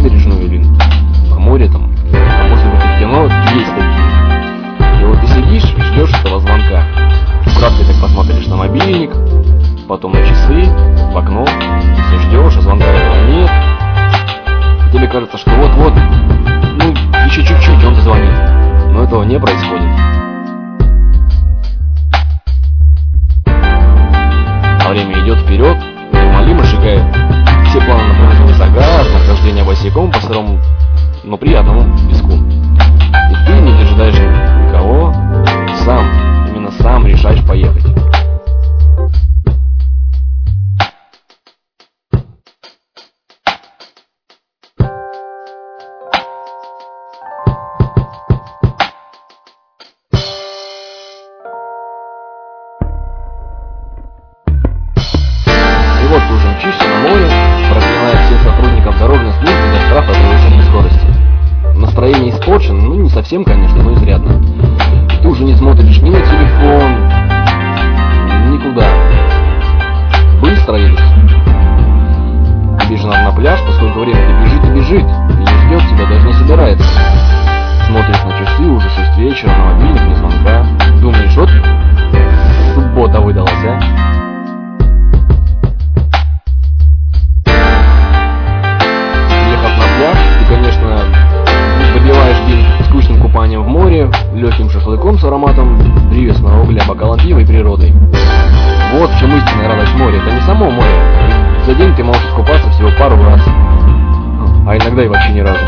набережную или на море там, а может быть и в кино, есть такие. И вот ты сидишь и ждешь этого звонка. Украдкой так посмотришь на мобильник, потом на часы, в окно, все ждешь, а звонка этого нет. И тебе кажется, что вот-вот, ну, еще чуть-чуть он зазвонит. Но этого не происходит. А время идет вперед, неумолимо сжигает все планы на промысловый загар, нахождение босиком по сырому, но приятному песку. И ты не дожидаешь никого, именно сам решаешь поехать. И вот ты уже мчишься на море, проклиная всех сотрудников дорожной службы за штраф от превышения скорости. Настроение испорчено, ну не совсем, конечно, но изрядно. И ты уже не смотришь ни на телефон, никуда. Быстро едешь. Тебе же надо на пляж, поскольку время бежит, и не ждет тебя, даже не собирается. Смотришь на часы, уже 6 вечера, на мобильник, ни звонка. Думаешь, вот суббота выдалась, а? Ты, конечно, подливаешь день скучным купанием в море, легким шашлыком с ароматом древесного угля, бокалом пива и природой. Вот в чем истинная радость моря. Это не само море. За день ты можешь искупаться всего пару раз, а иногда и вообще ни разу.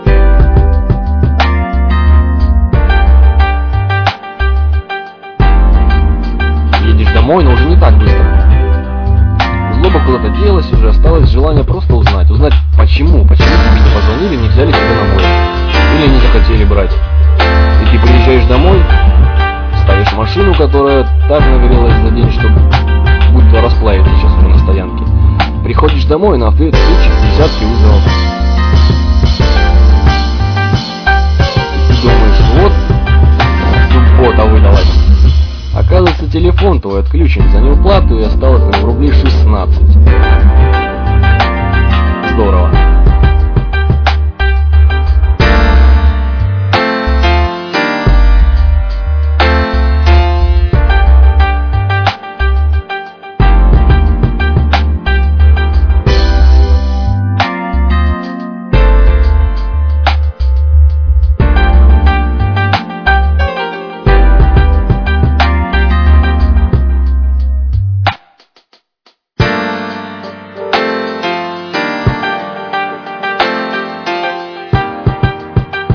Едешь домой, но уже не так быстро. Злоба куда-то делась, уже осталось желание просто узнать, почему тебе не позвонили, не взяли тебя на море, или не захотели брать. И ты приезжаешь домой, ставишь машину, которая так нагрелась за день, что будто расплавится сейчас уже на стоянке. Приходишь домой, на автоответчик десятки вызовов. И ты думаешь, вот суббота выдалась. Оказывается, телефон твой отключен за неуплату и осталось на рублей 16. Здорово.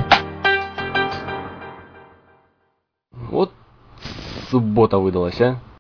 Вот суббота выдалась, а?